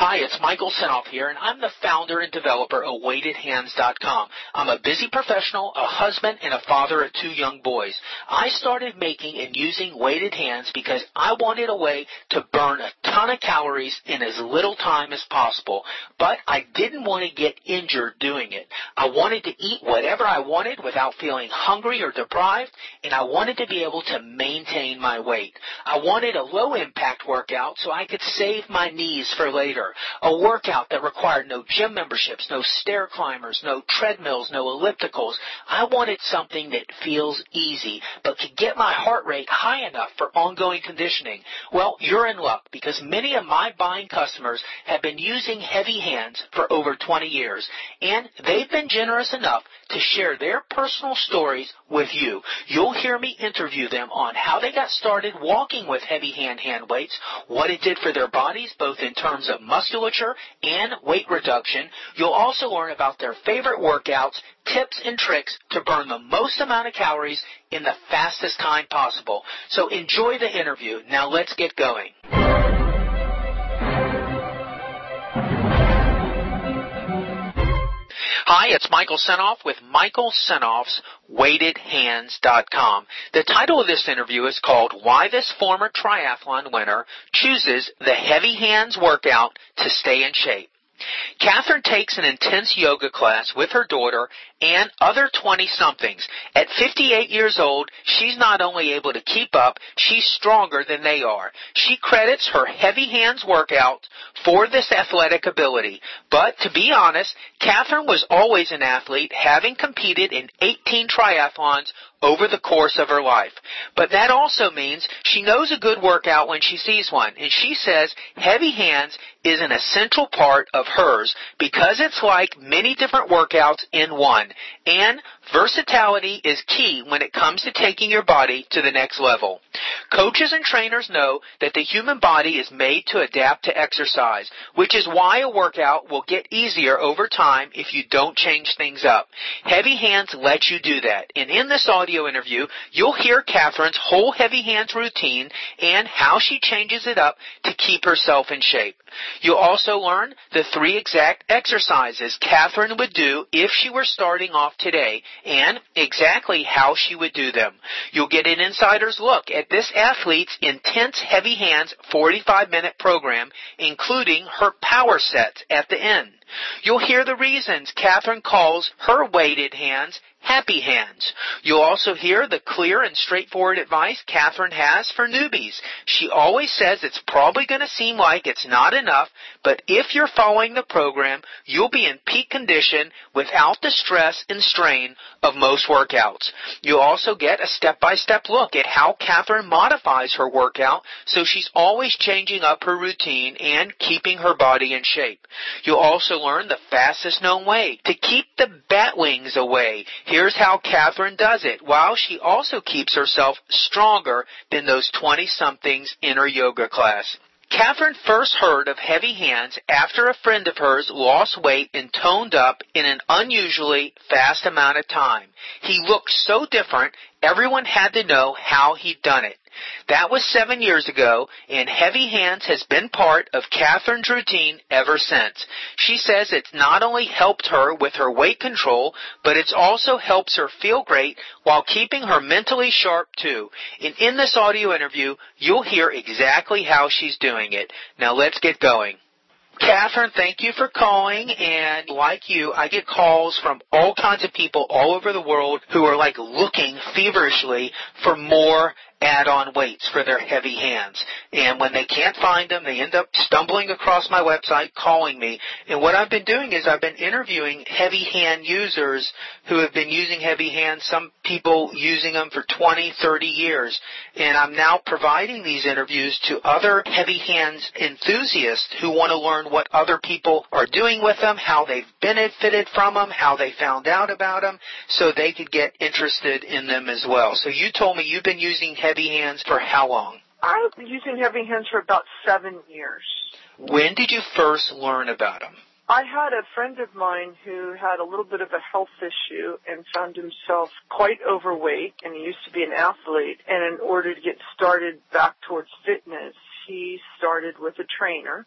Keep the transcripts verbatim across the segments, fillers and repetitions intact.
Hi, it's Michael Senoff here, and I'm the founder and developer of weighted hands dot com. I'm a busy professional, a husband, and a father of two young boys. I started making and using weighted hands because I wanted a way to burn a ton of calories in as little time as possible, but I didn't want to get injured doing it. I wanted to eat whatever I wanted without feeling hungry or deprived, and I wanted to be able to maintain my weight. I wanted a low-impact workout so I could save my knees for later. A workout that required no gym memberships, no stair climbers, no treadmills, no ellipticals. I wanted something that feels easy, but could get my heart rate high enough for ongoing conditioning. Well, you're in luck because many of my buying customers have been using Heavy Hands for over twenty years, and they've been generous enough to share their personal stories with you. You'll hear me interview them on how they got started walking with Heavy Hand hand weights, what it did for their bodies, both in terms of musculature and weight reduction. You'll also learn about their favorite workouts, tips and tricks to burn the most amount of calories in the fastest time possible. So enjoy the interview. Now let's get going. Hi, it's Michael Senoff with Michael Senoff's weighted hands dot com. The title of this interview is called Why This Former Triathlon Winner Chooses the Heavy Hands Workout to Stay in Shape. Catherine takes an intense yoga class with her daughter and other twenty-somethings. At fifty-eight years old, she's not only able to keep up, she's stronger than they are. She credits her Heavy Hands workout for this athletic ability. But to be honest, Catherine was always an athlete, having competed in eighteen triathlons over the course of her life. But that also means she knows a good workout when she sees one. And she says Heavy Hands is an essential part of hers because it's like many different workouts in one. And versatility is key when it comes to taking your body to the next level. Coaches and trainers know that the human body is made to adapt to exercise, which is why a workout will get easier over time if you don't change things up. Heavy Hands lets you do that. And in this audio interview, you'll hear Catherine's whole Heavy Hands routine and how she changes it up to keep herself in shape. You'll also learn the three exact exercises Catherine would do if she were starting off today and exactly how she would do them. You'll get an insider's look at this athlete's intense Heavy Hands forty-five minute program, including her power sets at the end. You'll hear the reasons Catherine calls her weighted hands Happy Hands. You'll also hear the clear and straightforward advice Catherine has for newbies. She always says it's probably going to seem like it's not enough, but if you're following the program, you'll be in peak condition without the stress and strain of most workouts. You'll also get a step-by-step look at how Catherine modifies her workout so she's always changing up her routine and keeping her body in shape. You'll also learn the fastest known way to keep the bat wings away. Here's how Catherine does it, while she also keeps herself stronger than those twenty-somethings in her yoga class. Catherine first heard of Heavy Hands after a friend of hers lost weight and toned up in an unusually fast amount of time. He looked so different, everyone had to know how he'd done it. That was seven years ago, and Heavy Hands has been part of Catherine's routine ever since. She says it's not only helped her with her weight control, but it's also helps her feel great while keeping her mentally sharp too. And in this audio interview, you'll hear exactly how she's doing it. Now let's get going. Catherine, thank you for calling, and like you, I get calls from all kinds of people all over the world who are like looking feverishly for more add-on weights for their Heavy Hands. And when they can't find them, they end up stumbling across my website, calling me. And what I've been doing is I've been interviewing Heavy Hand users who have been using Heavy Hands, some people using them for twenty, thirty years. And I'm now providing these interviews to other Heavy Hands enthusiasts who want to learn what other people are doing with them, how they've benefited from them, how they found out about them, so they could get interested in them as well. So you told me you've been using Heavy Heavy Hands for how long? I've been using Heavy Hands for about seven years. When did you first learn about them? I had a friend of mine who had a little bit of a health issue and found himself quite overweight, and he used to be an athlete. And in order to get started back towards fitness, he started with a trainer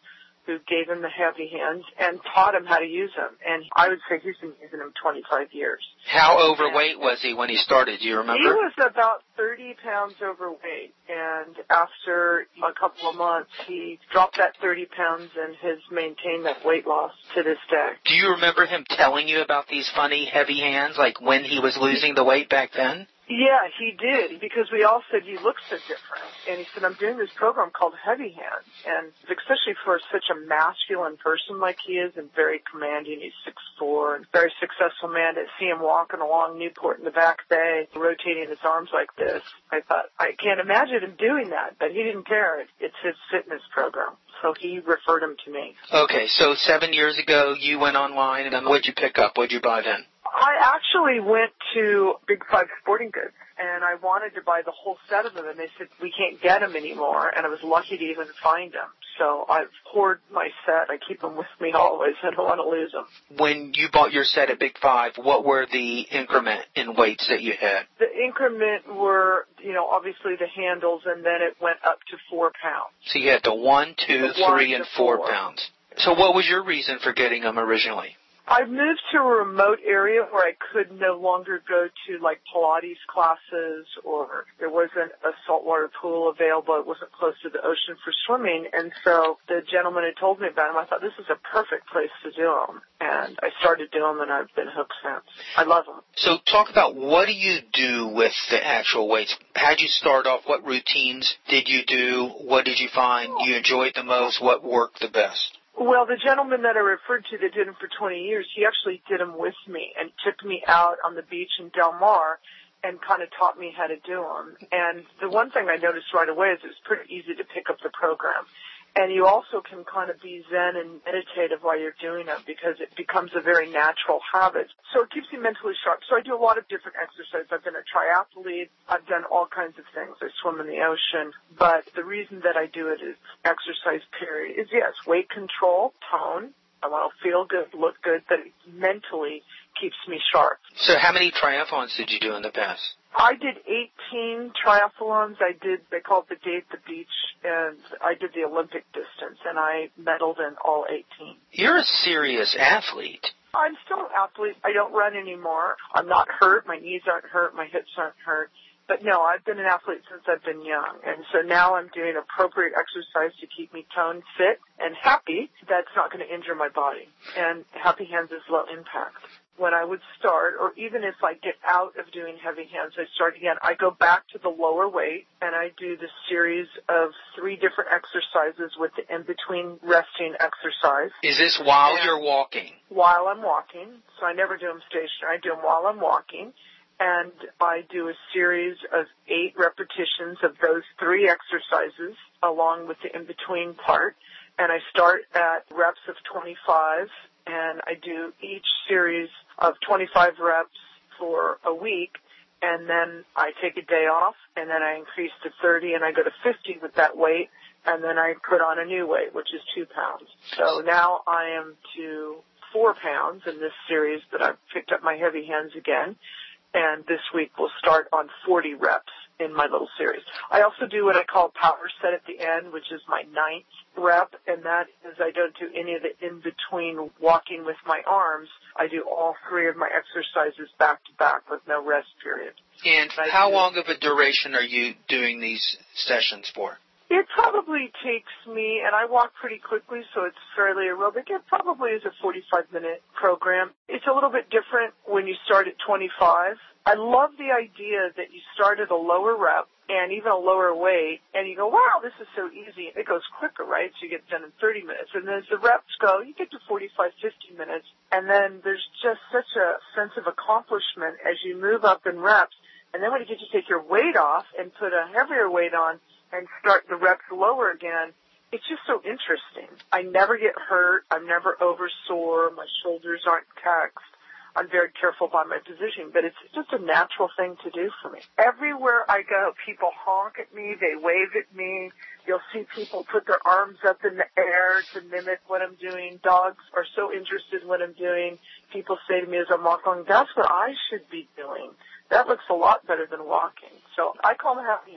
who gave him the heavy hands and taught him how to use them. And I would say he's been using them twenty-five years. How overweight was he when he started? Do you remember? He was about thirty pounds overweight. And after a couple of months, he dropped that thirty pounds and has maintained that weight loss to this day. Do you remember him telling you about these funny heavy hands, like when he was losing the weight back then? Yeah, he did, because we all said, you look so different. And he said, I'm doing this program called Heavy Hands. And especially for such a masculine person like he is and very commanding, he's six foot four and very successful man, to see him walking along Newport in the Back Bay, rotating his arms like this. I thought, I can't imagine him doing that, but he didn't care. It's his fitness program. So he referred him to me. Okay, so seven years ago you went online, and then what'd you pick up? What'd you buy then? I actually went to Big Five Sporting Goods, and I wanted to buy the whole set of them, and they said, we can't get them anymore, and I was lucky to even find them. So I've hoarded my set. I keep them with me always. I don't want to lose them. When you bought your set at Big Five, what were the increment in weights that you had? The increment were, you know, obviously the handles, and then it went up to four pounds. So you had the one, two, the one three, and four, four pounds. So what was your reason for getting them originally? I moved to a remote area where I could no longer go to, like, Pilates classes, or there wasn't a saltwater pool available. It wasn't close to the ocean for swimming. And so the gentleman had told me about them. I thought, this is a perfect place to do them. And I started doing them, and I've been hooked since. I love them. So talk about, what do you do with the actual weights? How'd you start off? What routines did you do? What did you find you enjoyed the most? What worked the best? Well, the gentleman that I referred to that did them for twenty years, he actually did them with me and took me out on the beach in Del Mar and kind of taught me how to do them. And the one thing I noticed right away is it was pretty easy to pick up the program. And you also can kind of be zen and meditative while you're doing them, because it becomes a very natural habit. So it keeps you mentally sharp. So I do a lot of different exercises. I've been a triathlete. I've done all kinds of things. I swim in the ocean. But the reason that I do it is exercise, period, is, yes, weight control, tone. I want to feel good, look good, but it mentally keeps me sharp. So how many triathlons did you do in the past? I did eighteen triathlons. I did, they called the Day at the Beach, and I did the Olympic distance, and I medaled in all eighteen. You're a serious athlete. I'm still an athlete. I don't run anymore. I'm not hurt. My knees aren't hurt. My hips aren't hurt. But no, I've been an athlete since I've been young. And so now I'm doing appropriate exercise to keep me toned, fit, and happy. That's not going to injure my body. And Happy Hands is low impact. When I would start, or even if I get out of doing heavy hands, I start again, I go back to the lower weight, and I do the series of three different exercises with the in-between resting exercise. Is this while and you're walking? While I'm walking. So I never do them stationary. I do them while I'm walking. And I do a series of eight repetitions of those three exercises along with the in-between part. And I start at reps of twenty-five, and I do each series of twenty-five reps for a week, and then I take a day off, and then I increase to thirty, and I go to fifty with that weight, and then I put on a new weight, which is two pounds. So now I am to four pounds in this series, but I've picked up my heavy hands again. And this week we'll start on forty reps in my little series. I also do what I call power set at the end, which is my ninth rep, and that is I don't do any of the in-between walking with my arms. I do all three of my exercises back to back with no rest period. And I how do, long of a duration are you doing these sessions for? It probably takes me, and I walk pretty quickly, so it's fairly aerobic. It probably is a forty-five minute program. It's a little bit different when you start at twenty-five. I love the idea that you start at a lower rep and even a lower weight, and you go, wow, this is so easy. It goes quicker, right? So you get done in thirty minutes. And as the reps go, you get to forty-five, fifty minutes, and then there's just such a sense of accomplishment as you move up in reps. And then when you get to take your weight off and put a heavier weight on, and start the reps lower again, it's just so interesting. I never get hurt. I'm never over sore. My shoulders aren't taxed. I'm very careful by my position, but it's just a natural thing to do for me. Everywhere I go, people honk at me. They wave at me. You'll see people put their arms up in the air to mimic what I'm doing. Dogs are so interested in what I'm doing. People say to me as I'm walking, that's what I should be doing. That looks a lot better than walking. So I call them Happy Hands.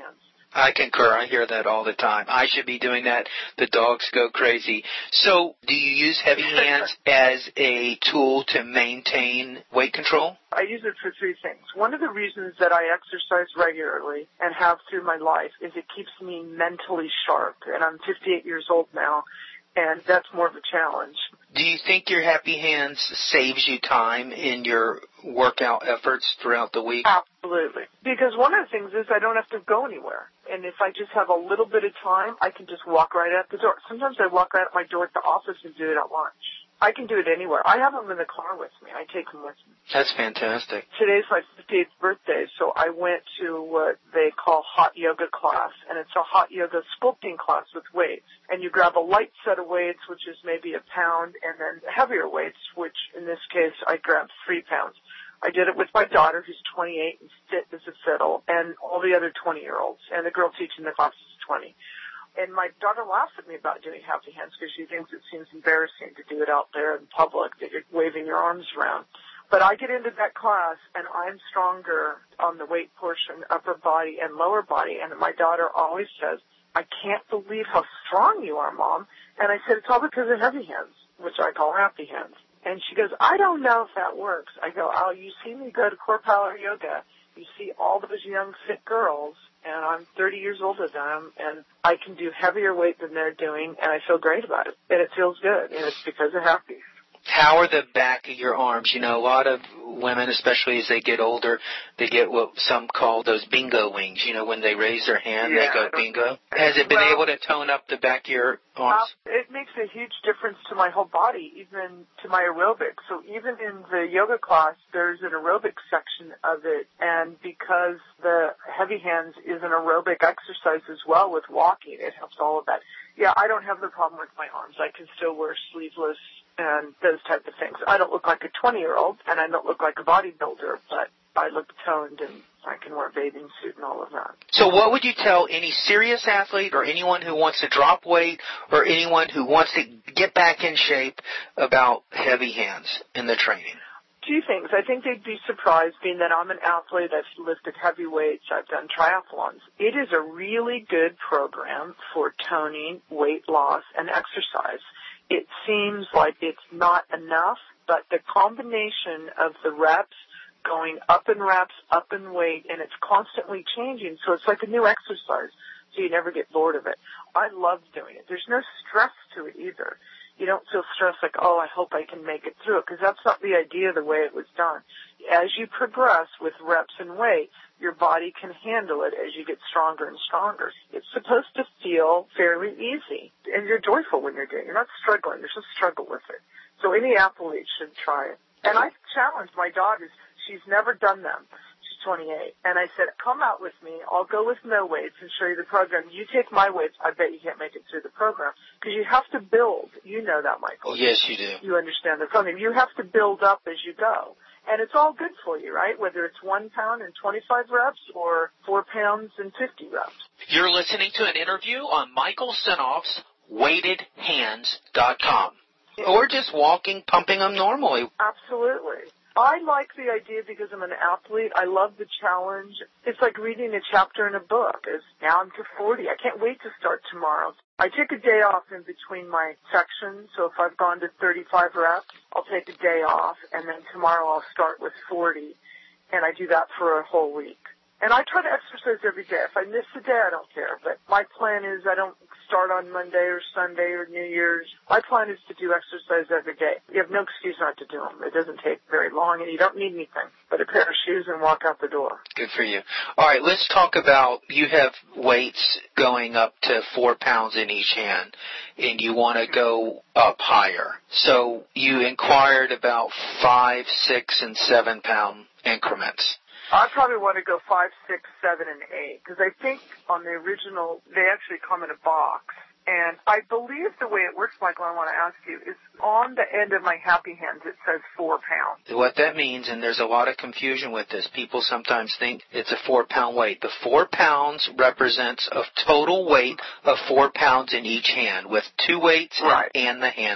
I concur. I hear that all the time. I should be doing that. The dogs go crazy. So do you use Heavy Hands as a tool to maintain weight control? I use it for three things. One of the reasons that I exercise regularly and have through my life is it keeps me mentally sharp. And I'm fifty-eight years old now, and that's more of a challenge. Do you think your Happy Hands saves you time in your workout efforts throughout the week? Absolutely. Because one of the things is I don't have to go anywhere. And if I just have a little bit of time, I can just walk right out the door. Sometimes I walk right out my door at the office and do it at lunch. I can do it anywhere. I have them in the car with me. I take them with me. That's fantastic. Today's my fifty-eighth birthday, so I went to what they call hot yoga class, and it's a hot yoga sculpting class with weights. And you grab a light set of weights, which is maybe a pound, and then heavier weights, which in this case I grabbed three pounds. I did it with my daughter, who's twenty-eight and fit as a fiddle, and all the other twenty-year-olds, and the girl teaching the class is twenty. And my daughter laughs at me about doing Happy Hands because she thinks it seems embarrassing to do it out there in public, that you're waving your arms around. But I get into that class, and I'm stronger on the weight portion, upper body and lower body. And my daughter always says, I can't believe how strong you are, Mom. And I said, it's all because of Heavy Hands, which I call Happy Hands. And she goes, I don't know if that works. I go, oh, you see me go to Core Power Yoga. You see all those young, fit girls, and I'm thirty years older than them, and I can do heavier weight than they're doing, and I feel great about it. And it feels good, and it's because of Happy. How are the back of your arms? You know, a lot of women, especially as they get older, they get what some call those bingo wings. You know, when they raise their hand, yeah, they go bingo. Has it been well, able to tone up the back of your arms? Uh, it makes a huge difference to my whole body, even to my aerobics. So even in the yoga class, there's an aerobic section of it, and because the Heavy Hands is an aerobic exercise as well with walking, it helps all of that. Yeah, I don't have the problem with my arms. I can still wear sleeveless and those type of things. I don't look like a twenty-year-old, and I don't look like a bodybuilder, but I look toned, and I can wear a bathing suit and all of that. So what would you tell any serious athlete or anyone who wants to drop weight or anyone who wants to get back in shape about Heavy Hands in the training? Two things. I think they'd be surprised, being that I'm an athlete, I've lifted heavy weights, I've done triathlons. It is a really good program for toning, weight loss, and exercise. It seems like it's not enough, but the combination of the reps going up in reps, up in weight, and it's constantly changing, so it's like a new exercise, so you never get bored of it. I love doing it. There's no stress to it either. You don't feel stressed like, oh, I hope I can make it through it, because that's not the idea of the way it was done. As you progress with reps and weight, your body can handle it as you get stronger and stronger. It's supposed to feel fairly easy, and you're joyful when you're doing it. You're not struggling. There's no struggle with it. So any athlete should try it. And I challenged my daughters. She's never done them. She's twenty-eight. And I said, come out with me. I'll go with no weights and show you the program. You take my weights. I bet you can't make it through the program. Because you have to build. You know that, Michael. Yes, you do. You understand the program. You have to build up as you go. And it's all good for you, right? Whether it's one pound and twenty-five reps or four pounds and fifty reps. You're listening to an interview on Michael Senoff's weighted hands dot com. Or just walking, pumping them normally. Absolutely. I like the idea because I'm an athlete. I love the challenge. It's like reading a chapter in a book. It's now I'm to forty. I can't wait to start tomorrow. I take a day off in between my sections, so if I've gone to thirty-five reps, I'll take a day off, and then tomorrow I'll start with forty, and I do that for a whole week. And I try to exercise every day. If I miss a day, I don't care. But my plan is I don't start on Monday or Sunday or New Year's. My plan is to do exercise every day. You have no excuse not to do them. It doesn't take very long, and you don't need anything but a pair of shoes and walk out the door. Good for you. All right, let's talk about, you have weights going up to four pounds in each hand, and you want to go up higher. So you inquired about five, six, and seven pound increments. I probably want to go five, six, seven, and eight, because I think on the original, they actually come in a box. And I believe the way it works, Michael, I want to ask you, is on the end of my Happy Hands, it says four pounds. What that means, and there's a lot of confusion with this, people sometimes think it's a four-pound weight. The four pounds represents a total weight of four pounds in each hand, with two weights right. and the handle.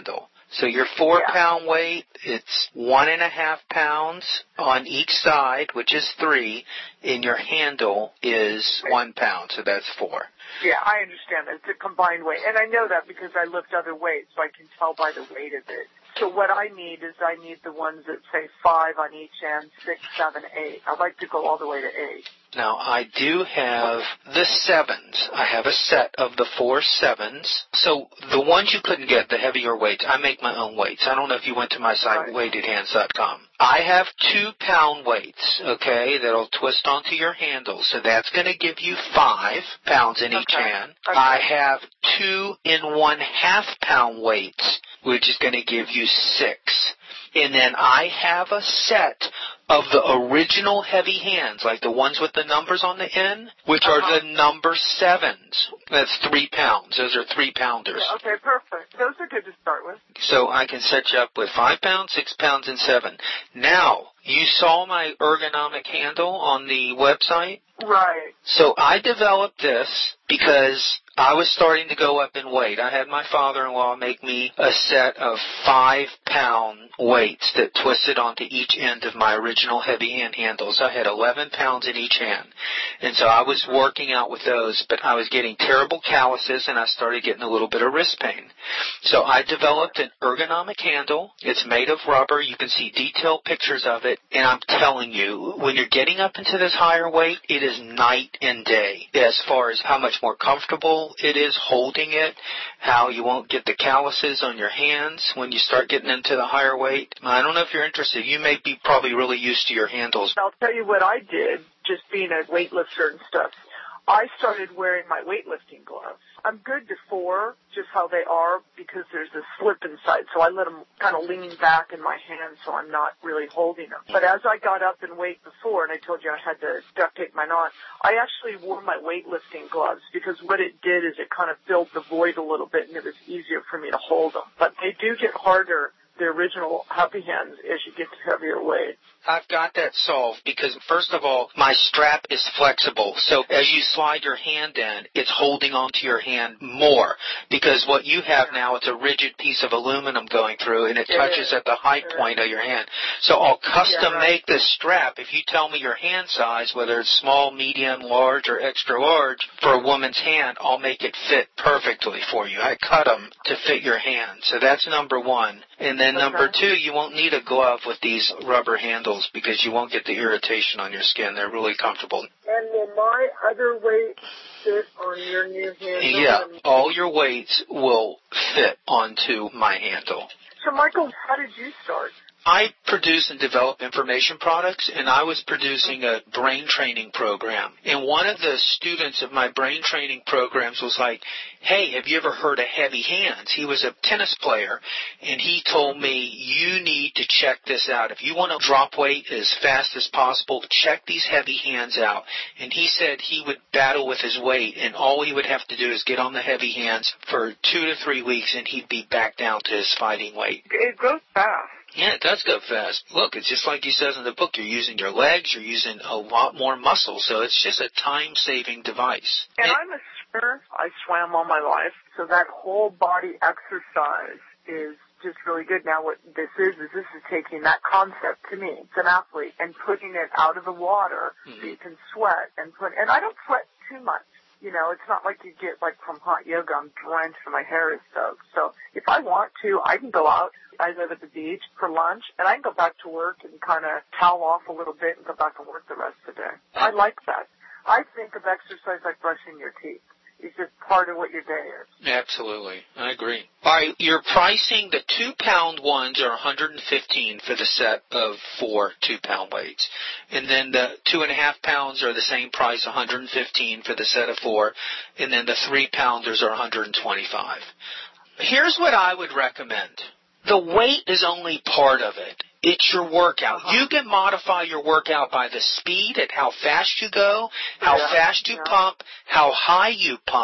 So your four Yeah. pound weight, it's one and a half pounds on each side, which is three, and your handle is one pound, so that's four. Yeah, I understand that. It's a combined weight. And I know that because I lift other weights, so I can tell by the weight of it. So what I need is I need the ones that say five on each end, six, seven, eight. I'd like to go all the way to eight. Now, I do have the sevens. I have a set of the four sevens. So the ones you couldn't get, the heavier weights, I make my own weights. I don't know if you went to my site, Right. weighted hands dot com. I have two-pound weights, okay, that'll twist onto your handle. So that's going to give you five pounds in each Okay. hand. Okay. I have two and one-half-pound weights, which is going to give you six. And then I have a set of the original heavy hands, like the ones with the numbers on the end, which Uh-huh. are the number sevens. That's three pounds. Those are three-pounders. Yeah, okay, perfect. Those are good to start with. So I can set you up with five pounds, six pounds, and seven. Now, you saw my ergonomic handle on the website? Right. So I developed this because I was starting to go up in weight. I had my father-in-law make me a set of five-pound weights that twisted onto each end of my original heavy hand handles. I had eleven pounds in each hand. And so I was working out with those, but I was getting terrible calluses, and I started getting a little bit of wrist pain. So I developed an ergonomic handle. It's made of rubber. You can see detailed pictures of it. And I'm telling you, when you're getting up into this higher weight, it is night and day as far as how much more comfortable it is holding it, how you won't get the calluses on your hands when you start getting into the higher weight. I don't know if you're interested. You may be probably really used to your handles. I'll tell you what I did, just being a weightlifter and stuff. I started wearing my weightlifting gloves. I'm good to four, just how they are, because there's a slip inside, so I let them kind of lean back in my hand so I'm not really holding them. But as I got up in weight before, and I told you I had to duct tape my knot, I actually wore my weightlifting gloves, because what it did is it kind of filled the void a little bit, and it was easier for me to hold them. But they do get harder, the original happy hands, as you get to heavier weight. I've got that solved because, first of all, my strap is flexible. So as you slide your hand in, it's holding onto your hand more because what you have now, it's a rigid piece of aluminum going through, and it, It touches is. at the high It point is. of your hand. So I'll custom Yeah, right. make this strap. If you tell me your hand size, whether it's small, medium, large, or extra large, for a woman's hand, I'll make it fit perfectly for you. I cut them to fit your hand. So that's number one. And then Okay. number two, you won't need a glove with these rubber handles because you won't get the irritation on your skin. They're really comfortable. And will my other weight fit on your new handle? Yeah, all your weights will fit onto my handle. So, Michael, how did you start? I produce and develop information products, and I was producing a brain training program. And one of the students of my brain training programs was like, hey, have you ever heard of Heavy Hands? He was a tennis player, and he told me, you need to check this out. If you want to drop weight as fast as possible, check these Heavy Hands out. And he said he would battle with his weight, and all he would have to do is get on the Heavy Hands for two to three weeks, and he'd be back down to his fighting weight. It goes fast. Yeah, it does go fast. Look, it's just like he says in the book. You're using your legs. You're using a lot more muscle. So it's just a time-saving device. And It- I'm a swimmer. I swam all my life. So that whole body exercise is just really good. Now what this is, is this is taking that concept to me. It's an athlete and putting it out of the water Mhm. so you can sweat and put, and I don't sweat too much. You know, it's not like you get like from hot yoga, I'm drenched and my hair is soaked. So if I want to, I can go out. I live at the beach for lunch, and I can go back to work and kind of towel off a little bit and go back to work the rest of the day. I like that. I think of exercise like brushing your teeth. It's just part of what your day is. Absolutely. I agree. All right, your pricing, the two-pound ones are one hundred fifteen dollars for the set of four two-pound weights. And then the two-and-a-half pounds are the same price, one hundred fifteen dollars for the set of four. And then the three-pounders are one hundred twenty-five dollars. Here's what I would recommend. The weight is only part of it. It's your workout. Uh-huh. You can modify your workout by the speed at how fast you go, how Yeah, fast you yeah. pump, how high you pump,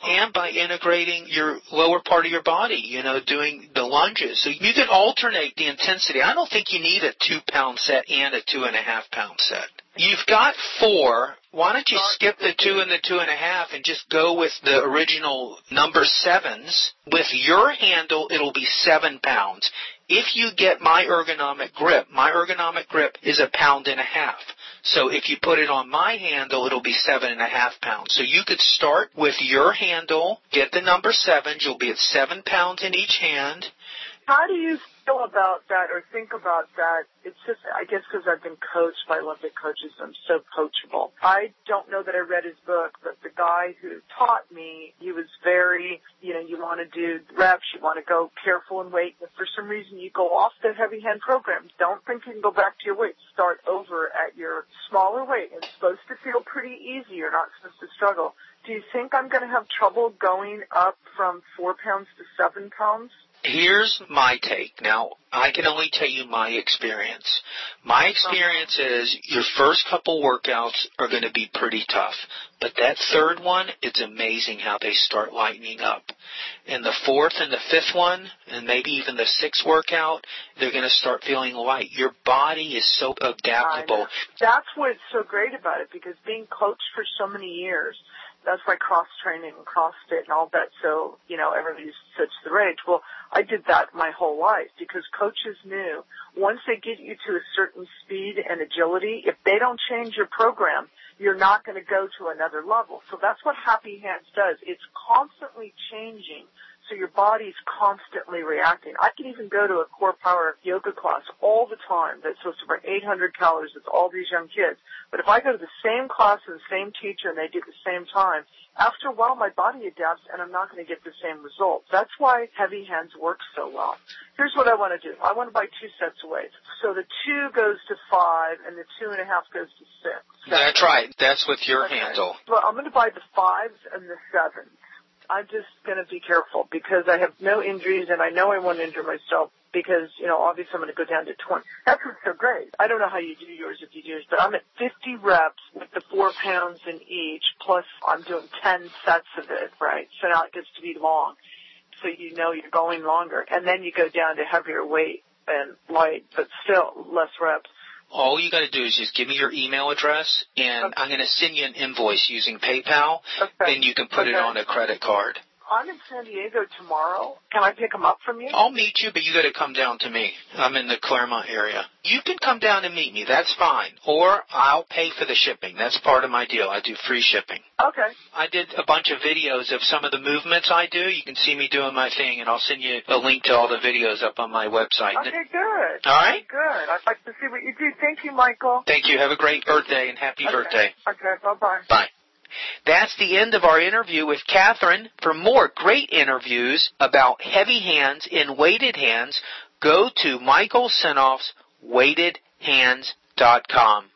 and by integrating your lower part of your body, you know, doing the lunges. So you can alternate the intensity. I don't think you need a two-pound set and a two-and-a-half-pound set. You've got four. Why don't you skip the two and the two and a half and just go with the original number sevens? With your handle, it'll be seven pounds. If you get my ergonomic grip, my ergonomic grip is a pound and a half. So if you put it on my handle, it'll be seven and a half pounds. So you could start with your handle, get the number sevens. You'll be at seven pounds in each hand. How do you feel about that or think about that? It's just, I guess because I've been coached by Olympic coaches, I'm so coachable. I don't know that I read his book, but the guy who taught me, he was very, you know, you want to do reps, you want to go careful in weight. If for some reason you go off the heavy hand program, don't think you can go back to your weight. Start over at your smaller weight. It's supposed to feel pretty easy. You're not supposed to struggle. Do you think I'm going to have trouble going up from four pounds to seven pounds? Here's my take. Now, I can only tell you my experience. My experience is your first couple workouts are going to be pretty tough. But that third one, it's amazing how they start lightening up. And the fourth and the fifth one, and maybe even the sixth workout, they're going to start feeling light. Your body is so adaptable. That's what's so great about it, because being coached for so many years, that's why cross-training and CrossFit and all that, so, you know, everybody's such the rage. Well, I did that my whole life because coaches knew once they get you to a certain speed and agility, if they don't change your program, you're not going to go to another level. So that's what Happy Hands does. It's constantly changing. So your body's constantly reacting. I can even go to a core power yoga class all the time that's supposed to burn eight hundred calories with all these young kids. But if I go to the same class and the same teacher and they do it at the same time, after a while my body adapts and I'm not going to get the same results. That's why Heavy Hands works so well. Here's what I want to do. I want to buy two sets of weights. So the two goes to five and the two and a half goes to six. That's right. That's with your okay. handle. Well, I'm going to buy the fives and the sevens. I'm just going to be careful because I have no injuries and I know I won't injure myself because, you know, obviously I'm going to go down to twenty. That's what's so great. I don't know how you do yours if you do yours, but I'm at fifty reps with the four pounds in each, plus I'm doing ten sets of it, right? So now it gets to be long. So you know you're going longer. And then you go down to heavier weight and light, but still less reps. All you got to do is just give me your email address, and okay. I'm going to send you an invoice using PayPal, okay. and you can put okay. it on a credit card. I'm in San Diego tomorrow. Can I pick them up from you? I'll meet you, but you got to come down to me. I'm in the Claremont area. You can come down and meet me. That's fine. Or I'll pay for the shipping. That's part of my deal. I do free shipping. Okay. I did a bunch of videos of some of the movements I do. You can see me doing my thing, and I'll send you a link to all the videos up on my website. Okay, good. All right? Good. I'd like to see what you do. Thank you, Michael. Thank you. Have a great birthday, and happy okay. birthday. Okay, bye-bye. Bye. That's the end of our interview with Catherine. For more great interviews about heavy hands and weighted hands, go to Michael Senoff's weighted hands dot com.